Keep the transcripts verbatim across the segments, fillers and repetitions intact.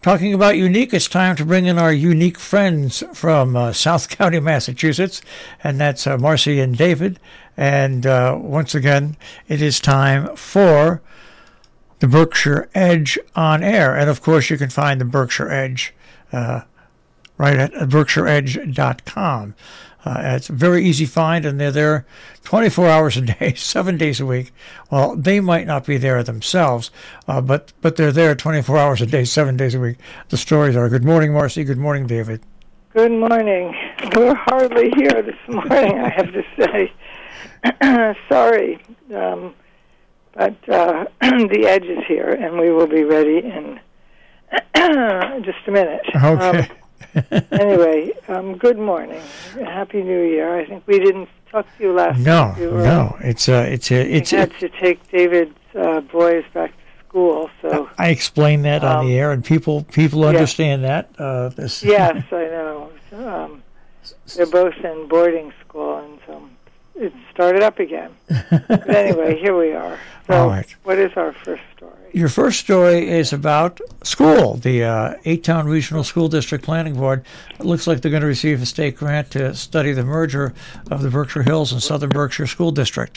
Talking about unique, it's time to bring in our unique friends from uh, South County, Massachusetts, and that's uh, Marcy and David. And uh, once again, it is time for the Berkshire Edge on air. And of course, you can find the Berkshire Edge uh, right at berkshire edge dot com. Uh, it's a very easy find, and they're there twenty-four hours a day, seven days a week. Well, they might not be there themselves, uh, but but they're there twenty-four hours a day, seven days a week. The stories are. Good morning, Marcy. Good morning, David. Good morning. We're hardly here this morning, I have to say. Sorry, um, but uh, the Edge is here, and we will be ready in just a minute. Okay. Um, anyway, um, good morning. Happy New Year. I think we didn't talk to you last No, week. no. It's uh, it's uh, it's. We had to take David's uh, boys back to school, so I explained that on um, the air, and people people yeah. understand that. Uh, this Yes, I know. Um, they're both in boarding school, and so it started up again. But anyway, here we are. So, All right. What is our first story? Your first story is about school. The uh, Eight-Town Regional School District Planning Board. It looks like they're going to receive a state grant to study the merger of the Berkshire Hills and Southern Berkshire School District.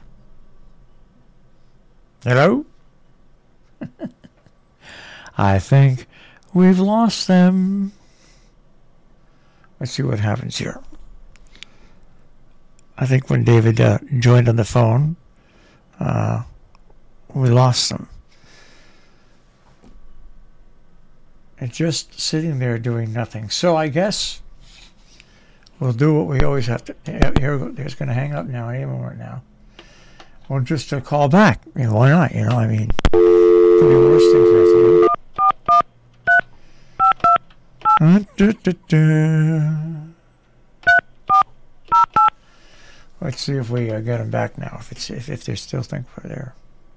Hello? I think we've lost them. Let's see what happens here. I think when David uh, joined on the phone, uh, we lost them. And just sitting there doing nothing. So I guess we'll do what we always have to. Here, he's going to hang up now. Any moment now. Or just to call back. I mean, why not? You know, I mean, could be worse things we have to do. Uh, da, da, da. Let's see if we uh, get them back now. If it's if, if they still think we're there.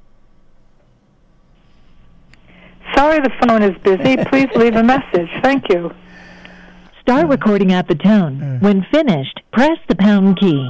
Sorry, the phone is busy. Please leave a message. Thank you. Start recording at the tone. Uh. When finished, press the pound key.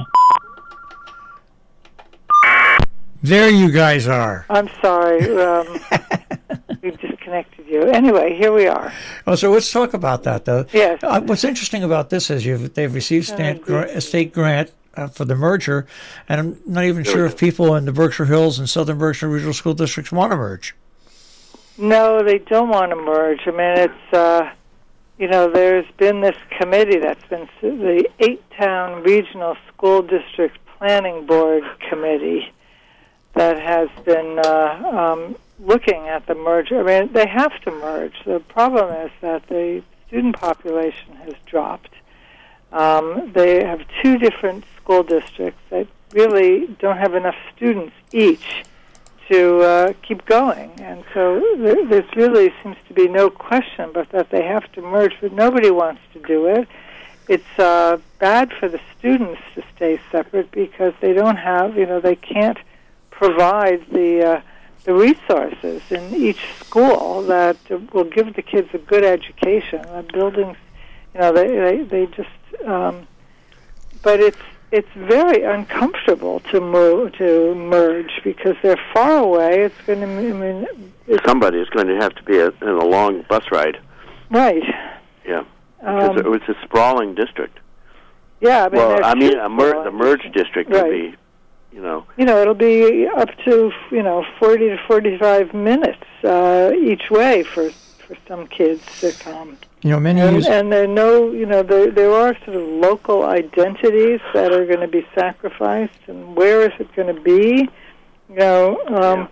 There you guys are. I'm sorry. Um, we've disconnected you. Anyway, here we are. Oh, so let's talk about that, though. Yes. Uh, what's interesting about this is you've they've received state, gra- a state grant uh, for the merger, and I'm not even sure if people in the Berkshire Hills and Southern Berkshire Regional School Districts want to merge. No, they don't want to merge. I mean, it's, uh, you know, there's been this committee that's been the Eight-Town Regional School District Planning Board Committee that has been uh, um, looking at the merger. I mean, they have to merge. The problem is that the student population has dropped. Um, they have two different school districts that really don't have enough students each to uh, keep going. And so there there's really seems to be no question but that they have to merge, but nobody wants to do it. It's uh, bad for the students to stay separate because they don't have, you know, they can't provide the uh, the resources in each school that will give the kids a good education. The buildings, you know, they they, they just, um, but it's it's very uncomfortable to move to merge because they're far away. It's going to, I mean, it's, somebody is going to have to be a, in a long bus ride. Right. Yeah. Because Um, it was a sprawling district. yeah, I mean, Well, they're I mean, too a mer- small. the merged district Right. would be, you know, You know, it'll be up to, you know, forty to forty-five minutes uh, each way for for some kids to come. You know, many And, use and there are no, you know, there there are sort of local identities that are going to be sacrificed, and where is it going to be? You know, um,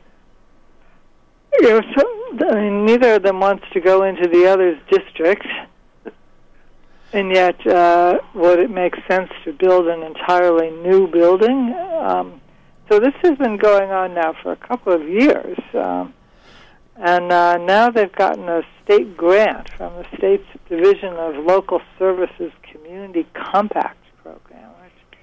you know, so, I mean, neither of them wants to go into the other's district, and yet, uh, would it make sense to build an entirely new building? Um, so this has been going on now for a couple of years. Um, And uh, now they've gotten a state grant from the state's Division of Local Services Community Compact Program, which,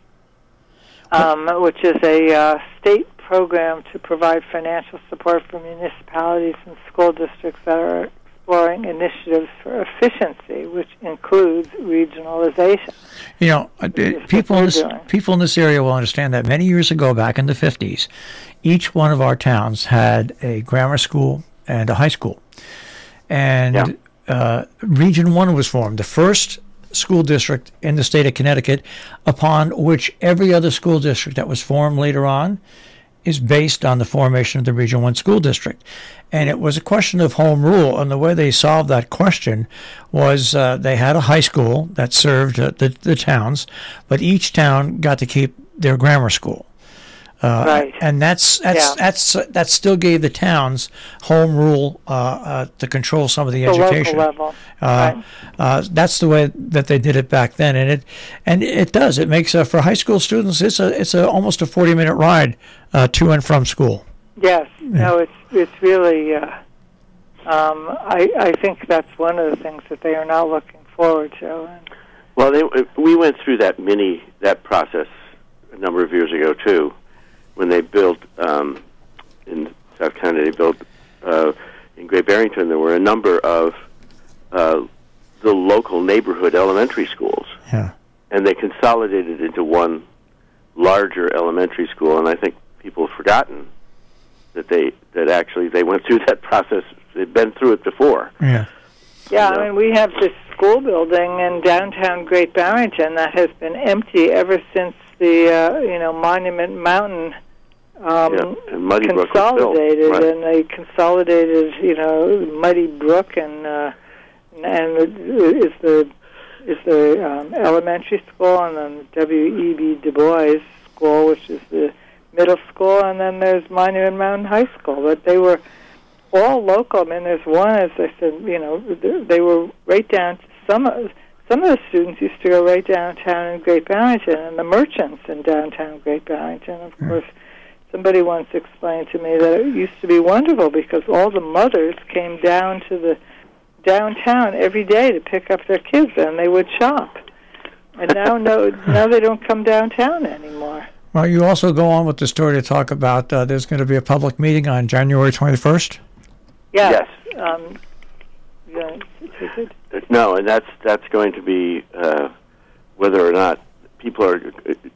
um, which is a uh, state program to provide financial support for municipalities and school districts that are exploring initiatives for efficiency, which includes regionalization. You know, uh, is people what in this they're doing. people in this area will understand that many years ago, back in the fifties, each one of our towns had a grammar school and a high school. and Yeah. uh, Region One was formed, the first school district in the state of Connecticut, upon which every other school district that was formed later on is based on the formation of the Region One school district. And it was a question of home rule, and the way they solved that question was uh, they had a high school that served uh, the, the towns, but each town got to keep their grammar school. Uh, Right. And that's that's Yeah. that's that still gave the towns home rule uh, uh, to control some of the The education. local level. Uh, Right. uh, that's the way that they did it back then, and it and it does. It makes uh, for high school students. It's a it's a almost a forty minute ride uh, to and from school. Yes. No, it's it's really. Uh, um, I I think that's one of the things that they are now looking forward to. And Well, they, we went through that mini that process a number of years ago too, when they built um, in South County. They built uh, in Great Barrington. There were a number of uh, the local neighborhood elementary schools, Yeah. and they consolidated into one larger elementary school. And I think people have forgotten that they that actually they went through that process. They'd been through it before. Yeah. yeah, No. I mean, we have this school building in downtown Great Barrington that has been empty ever since the uh, you know Monument Mountain um, Yeah, and Muddy Brook was built. consolidated, Right. and they consolidated you know Muddy Brook and uh, and is the is the um, elementary school, and then the W E B Du Bois School, which is the middle school, and then there's Monument Mountain High School. But they were all local. I mean, there's one, as I said, you know, they were right down to some of some of the students used to go right downtown in Great Barrington, and the merchants in downtown Great Barrington. Of Mm. course, somebody once explained to me that it used to be wonderful because all the mothers came down to the downtown every day to pick up their kids, and they would shop. And now, no, now they don't come downtown anymore. Well, you also go on with the story to talk about uh, there's going to be a public meeting on January twenty-first. Yes. Yes. Um, yeah, is it? No, and that's that's going to be uh, whether or not people are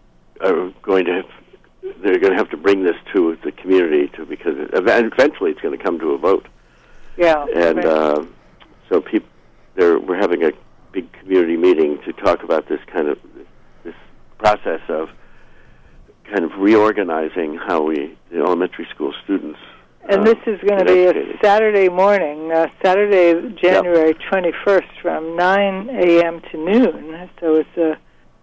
are going to have, they're going to have to bring this to the community to because it, eventually it's going to come to a vote, Yeah. and right. uh, so people there we're having a big community meeting to talk about this kind of this process of kind of reorganizing how we the elementary school students. And uh, this is going to get be educated. a Saturday morning, uh, Saturday, January twenty-first, from nine a.m. to noon. So it's a,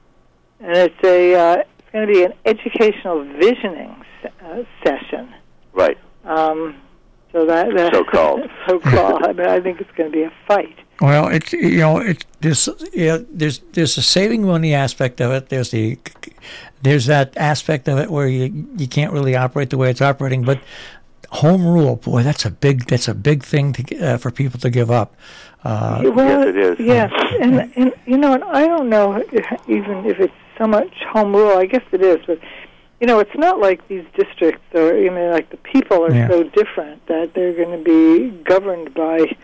and it's a, uh, it's going to be an educational visioning se- uh, session. Right. Um, so that, that So-called. so-called. I mean, I think it's going to be a fight. Well, it's you know it there's yeah, there's there's a saving money aspect of it. There's the there's that aspect of it where you you can't really operate the way it's operating, but home rule, boy, that's a big that's a big thing to uh, for people to give up. Uh, Well, Yes, it is. Yes, and and you know, and I don't know if, even if it's so much home rule. I guess it is, but you know, it's not like these districts are. I mean, like the people are Yeah. so different that they're going to be governed by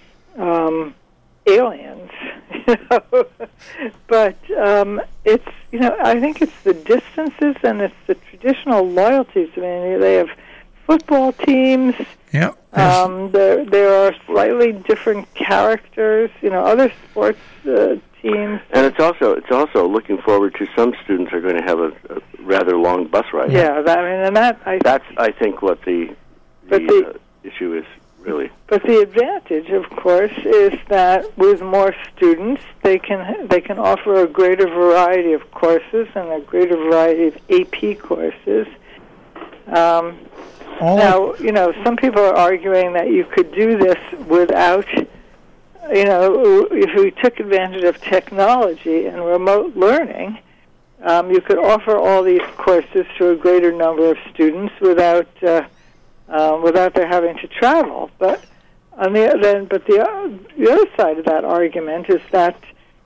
um, aliens. You know, but um, it's you know, I think it's the distances and it's the traditional loyalties. I mean, they have football teams. yeah. Um, there, there are slightly different characters. You know, other sports uh, teams. And it's also it's also looking forward to some students are going to have a, a rather long bus ride. Yeah, that, I mean, and that I. That's I think what the the, But the- uh, issue is really. But the advantage, of course, is that with more students, they can they can offer a greater variety of courses and a greater variety of A P courses. Um, All now, you know, some people are arguing that you could do this without, you know, if we took advantage of technology and remote learning, um, you could offer all these courses to a greater number of students without uh, uh, without their having to travel. But on the other, but the uh, the other side of that argument is that,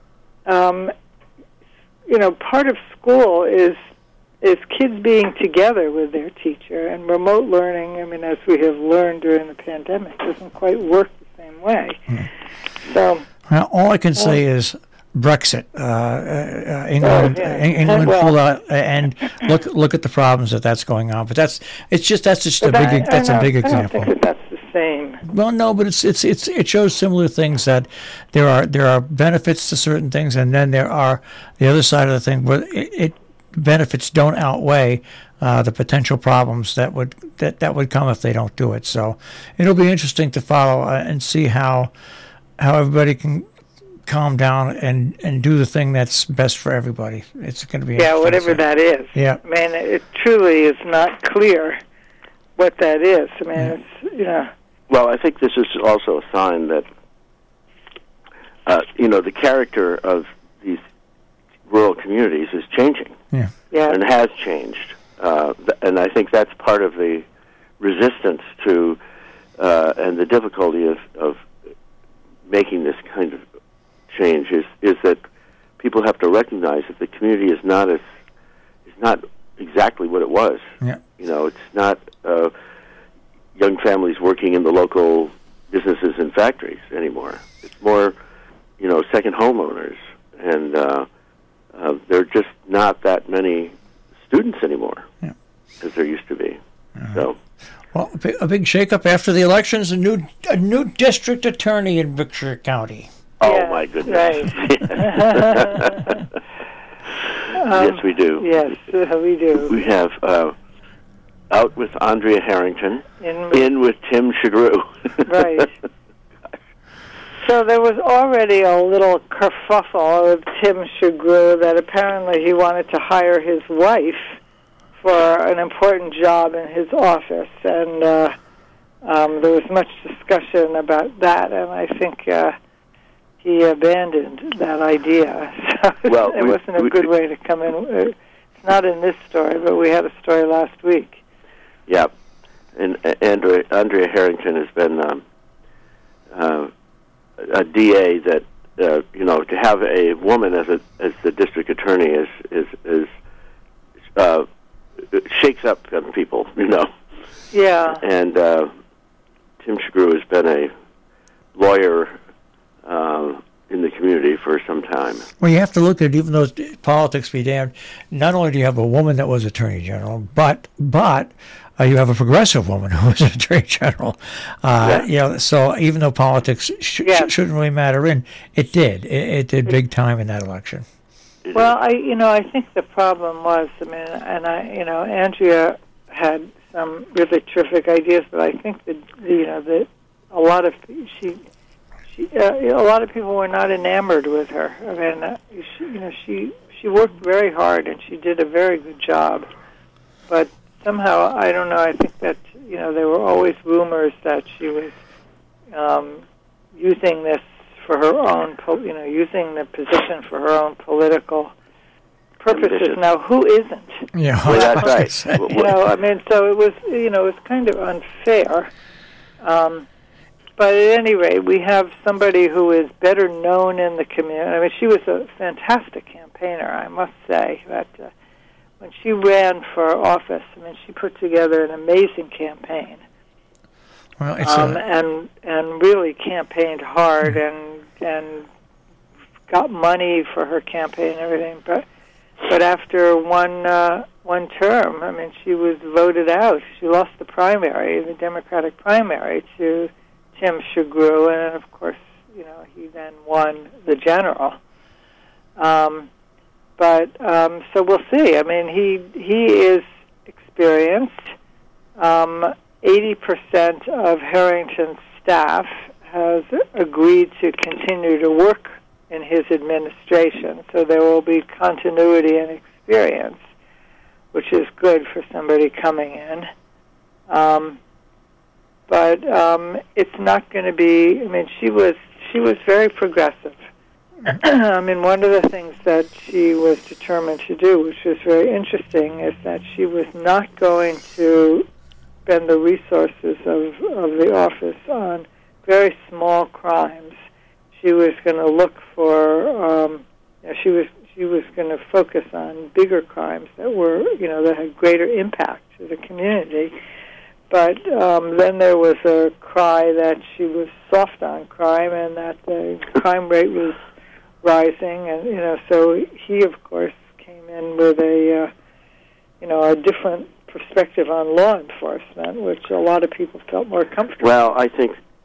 um, you know, part of school is. is kids being together with their teacher, and remote learning, I mean, as we have learned during the pandemic, doesn't quite work the same way. Mm. So, well, all I can say is Brexit. Uh, uh, England, Oh, yeah. uh, England Well- pulled out, and look look at the problems that that's going on. But that's it's just that's just a but big I, that's I a big don't, I don't example. think that that's the same. Well, no, but it's it's it's it shows similar things, that there are there are benefits to certain things, and then there are the other side of the thing where it, it benefits don't outweigh uh, the potential problems that would that, that would come if they don't do it. So it'll be interesting to follow uh, and see how how everybody can calm down and, and do the thing that's best for everybody. It's going to be yeah, whatever so. that is. Yeah, I mean, it truly is not clear what that is. I mean, yeah. it's you know. Well, I think this is also a sign that uh, you know the character of these rural communities is changing. Yeah, yeah, and has changed, uh, th- and I think that's part of the resistance to uh, and the difficulty of, of making this kind of change is is that people have to recognize that the community is not as is not exactly what it was. Yeah. You know, it's not uh, young families working in the local businesses and factories anymore. It's more, you know, second homeowners, and uh, uh, there are just not that many students anymore yeah. as there used to be. Uh-huh. So. Well, a big, a big shakeup after the elections. A new a new district attorney in Berkshire County. Oh, yeah, my goodness. Right. um, yes, we do. Yes, uh, we do. We have uh, out with Andrea Harrington, in, in with Tim Shagru. Right. So there was already a little kerfuffle with Tim Shagru that apparently he wanted to hire his wife for an important job in his office, and uh, um, there was much discussion about that, and I think uh, he abandoned that idea. So well, it we, wasn't a we, good way to come in. It's not in this story, but we had a story last week. Yeah, and uh, Andrea, Andrea Harrington has been um, uh, a D A that uh, you know to have a woman as a as the district attorney is is is. Uh, It shakes up on people, you know. Yeah. And uh, Tim Shagru has been a lawyer uh, in the community for some time. Well, you have to look at, even though politics be damned, not only do you have a woman that was Attorney General, but but uh, you have a progressive woman who was Attorney General. Uh, yeah. You know, so even though politics sh- yeah. sh- shouldn't really matter in, it did. It, it did big time in that election. Well, I, you know, I think the problem was, I mean, and I, you know, Andrea had some really terrific ideas, but I think that, you know, that a lot of she, she, uh, a lot of people were not enamored with her. I mean, uh, she, you know, she she worked very hard and she did a very good job, but somehow I don't know. I think that you know there were always rumors that she was um, using this. For her own, you know, using the position for her own political purposes. Ambitious. Now, who isn't? Yeah, well, that's right. You know, I mean, so it was, you know, it was kind of unfair. Um, but at any rate, we have somebody who is better known in the community. I mean, she was a fantastic campaigner, I must say. That uh, when she ran for office, I mean, she put together an amazing campaign. Well, it's um, a, and and really campaigned hard and and got money for her campaign and everything. But but after one uh, one term, I mean, she was voted out. She lost the primary, the Democratic primary, to Tim Shagru, and of course, you know, he then won the general. Um, but um, so we'll see. I mean, he he is experienced. Um, eighty percent of Harrington's staff has agreed to continue to work in his administration, so there will be continuity and experience, which is good for somebody coming in. Um, but um, it's not going to be. I mean, she was she was very progressive. I mean, one of the things that she was determined to do, which was very interesting, is that she was not going to spend the resources of, of the office on very small crimes. She was going to look for, um, you know, she was she was going to focus on bigger crimes that were, you know, that had greater impact to the community. But um, then there was a cry that she was soft on crime and that the crime rate was rising, and you know, so he, of course, came in with a, uh, you know, a different perspective on law enforcement, which a lot of people felt more comfortable. Well, I think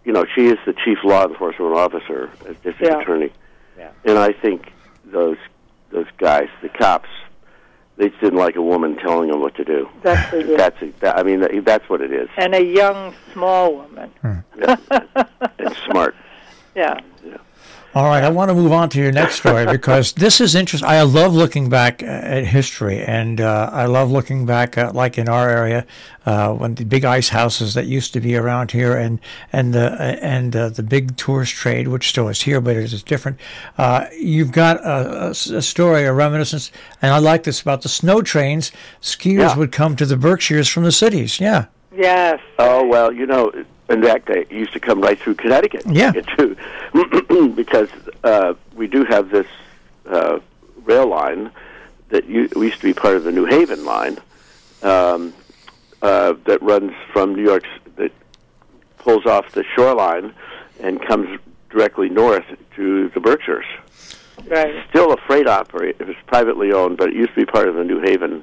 you know, she is the chief law enforcement officer as district Yeah. attorney. Yeah. And I think those those guys, the cops, they just didn't like a woman telling them what to do. That's what it is. That's it. That, I mean, that, that's what it is. And a young, small woman. Yeah. And smart. Yeah. All right, I want to move on to your next story because this is interesting. I love looking back at history, and uh, I love looking back, at, like in our area, uh, when the big ice houses that used to be around here, and and the and uh, the big tourist trade, which still is here, but it is different. Uh, you've got a, a, a story, a reminiscence, and I like this about the snow trains. Skiers Yeah. would come to the Berkshires from the cities. Yeah. Yes. Oh, well, you know, in fact, they used to come right through Connecticut. Yeah. Too, because uh, we do have this uh, rail line that u- used to be part of the New Haven line um, uh, that runs from New York, that pulls off the shoreline and comes directly north to the Berkshires. Right. Still a freight operator. It was privately owned, but it used to be part of the New Haven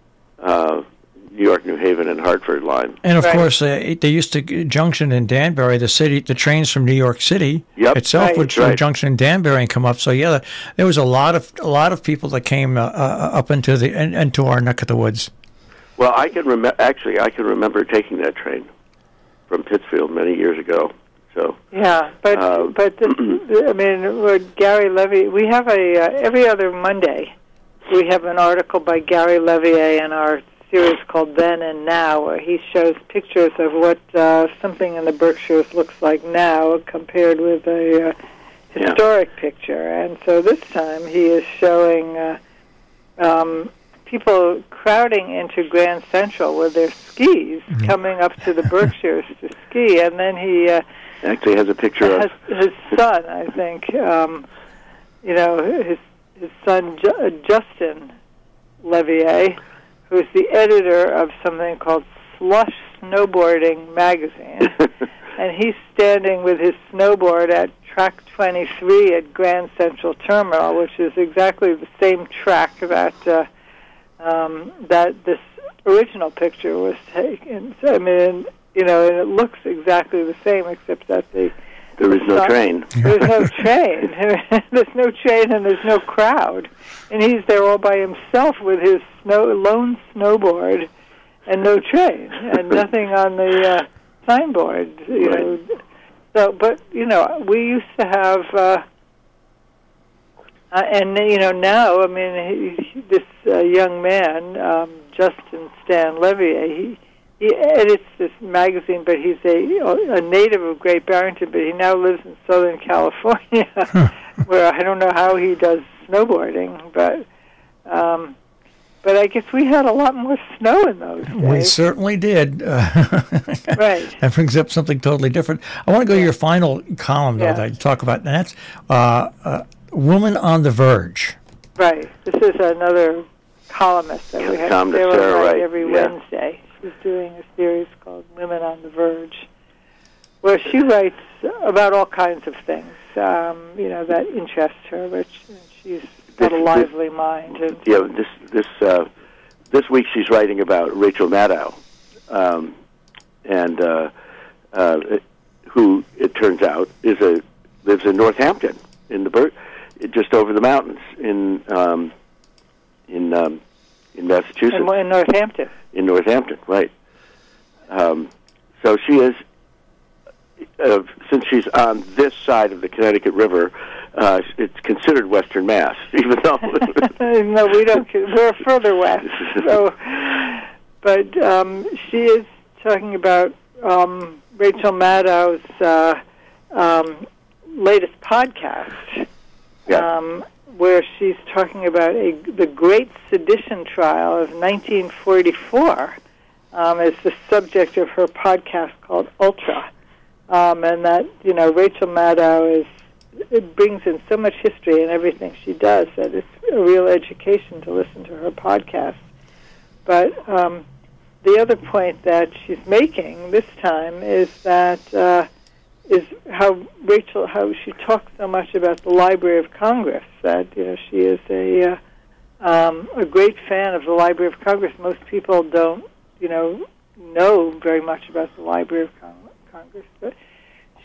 uh New York, New Haven, and Hartford line. And of Right. course, uh, they used to junction in Danbury, the city, the trains from New York City Yep. itself Right. would Right. junction in Danbury and come up. So yeah, there was a lot of a lot of people that came uh, uh, up into the in, into our neck of the woods. Well, I can remember. Actually, I can remember taking that train from Pittsfield many years ago. So Yeah, but Uh, but this, I mean, with Gary Levy, we have a uh, every other Monday, we have an article by Gary Levier in our series called Then and Now, where he shows pictures of what uh, something in the Berkshires looks like now compared with a uh, historic yeah. picture. And so this time he is showing uh, um, people crowding into Grand Central with their skis, mm-hmm. coming up to the Berkshires to ski, and then he uh, actually has a picture has of his son, I think, um, you know, his his son Ju- Justin Levier, who's the editor of something called Slush Snowboarding Magazine, and he's standing with his snowboard at track twenty-three at Grand Central Terminal, which is exactly the same track that uh, um, that this original picture was taken. So, I mean, you know, and it looks exactly the same, except that the there is no sun, train. There's no train. There's no train, and there's no crowd. And he's there all by himself with his snow lone snowboard, and no train, and nothing on the uh, signboard. You right. know, so but you know, we used to have, uh, uh, and you know, now I mean, he, this uh, young man, um, Justin Stan Levier, he. He edits this magazine, but he's a a native of Great Barrington, but he now lives in Southern California, huh. where I don't know how he does snowboarding, but um, but I guess we had a lot more snow in those days. We certainly did. Uh, right. That brings up something totally different. I want to go to your final column, though, yeah. that you talk about, and that's uh, uh, Woman on the Verge. Right. This is another columnist that we have Tom to Sarah, right. every yeah. Wednesday. She's doing a series called Women on the Verge, where she writes about all kinds of things, um, you know, that interest her, which she's got a lively mind. And yeah, this this uh, this week she's writing about Rachel Maddow, um, and uh, uh, who it turns out is a lives in Northampton, in the Bur- just over the mountains in um, in um, in Massachusetts. In, in Northampton. In Northampton, right. Um, so she is, uh, since she's on this side of the Connecticut River, uh, it's considered Western Mass, even though... no, we don't. We're further west. So, but um, she is talking about um, Rachel Maddow's uh, um, latest podcast. Yeah. Um, where she's talking about a, the Great Sedition Trial of nineteen forty-four um, as the subject of her podcast called Ultra. Um, and that, you know, Rachel Maddow is, it brings in so much history in everything she does that it's a real education to listen to her podcast. But um, the other point that she's making this time is that uh, is how Rachel, how she talks so much about the Library of Congress, that, you know, she is a uh, um, a great fan of the Library of Congress. Most people don't, you know, know very much about the Library of Con- Congress, but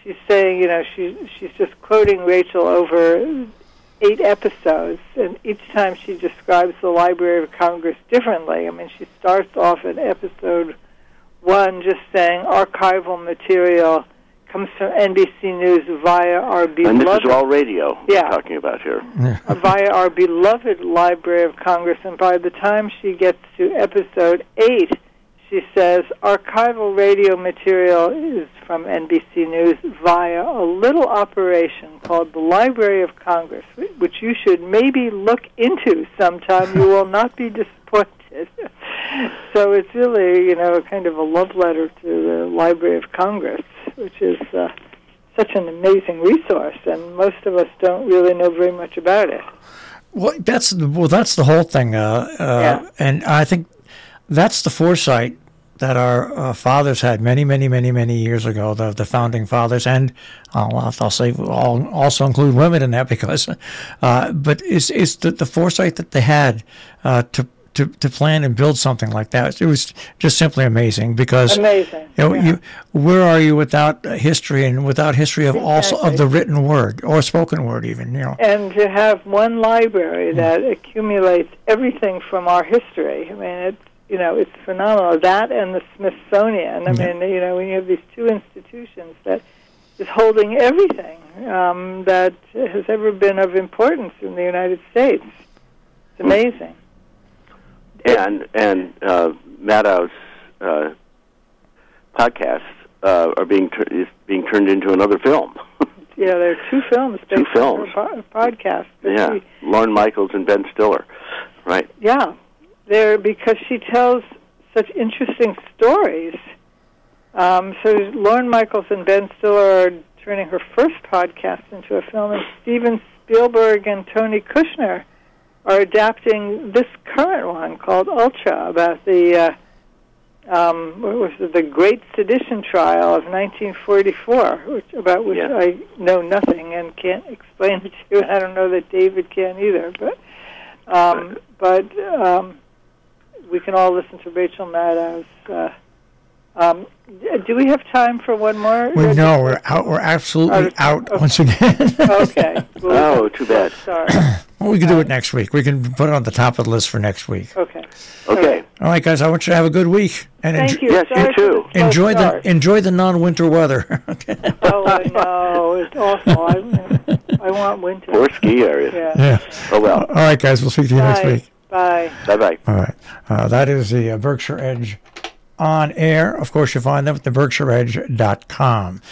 she's saying, you know, she she's just quoting Rachel over eight episodes, and each time she describes the Library of Congress differently. I mean, she starts off in episode one just saying archival material comes from N B C News via our beloved... And this is all radio yeah. we're talking about here. uh, via our beloved Library of Congress, and by the time she gets to episode eight, she says archival radio material is from N B C News via a little operation called the Library of Congress, which you should maybe look into sometime. You will not be disappointed. So it's really, you know, kind of a love letter to the Library of Congress, which is uh, such an amazing resource, and most of us don't really know very much about it. Well, that's the, well, that's the whole thing, uh, uh, Yeah. and I think that's the foresight that our uh, fathers had many, many, many, many years ago. The the founding fathers, and I'll, I'll say I'll also include women in that because, uh, but it's it's the, the foresight that they had uh, to. To, to plan and build something like that, it was just simply amazing. Because Amazing. you know, yeah. you, where are you without history and without history of also of the written word or spoken word, even, you know? And to have one library that accumulates everything from our history. I mean, it's you know it's phenomenal. That and the Smithsonian. I Yeah. mean, you know, when you have these two institutions that is holding everything um, that has ever been of importance in the United States. It's amazing. And and uh, Maddow's uh, podcasts uh, are being tur- is being turned into another film. Yeah, there are two films based Two films. on her po- podcast. that yeah, she- Lorne Michaels and Ben Stiller, right? Yeah, they're because she tells such interesting stories. Um, so Lorne Michaels and Ben Stiller are turning her first podcast into a film, and Steven Spielberg and Tony Kushner are adapting this current one called Ultra about the uh, um, what was it, the Great Sedition Trial of nineteen forty-four, which, about which Yeah. I know nothing and can't explain it to you. And I don't know that David can either, but um, but um, we can all listen to Rachel Maddow's. Uh, um, do we have time for one more? We know we're out. We're absolutely Okay. out Okay. once again. Okay. Well, Oh, too bad. Sorry. Well, we can do it next week. We can put it on the top of the list for next week. Okay. Okay. All right, guys. I want you to have a good week and Thank enjoy, you. Yes, you Sorry for too. the slow enjoy the start. enjoy the non-winter weather. Okay. Oh, I know. It's awful. I, I want winter. Or ski areas. Yeah. Yeah. Oh well. All right, guys. We'll speak to you next Bye. week. Bye. Bye bye. All right. Uh, that is the uh, Berkshire Edge on air. Of course, you find them at the berkshire edge dot com.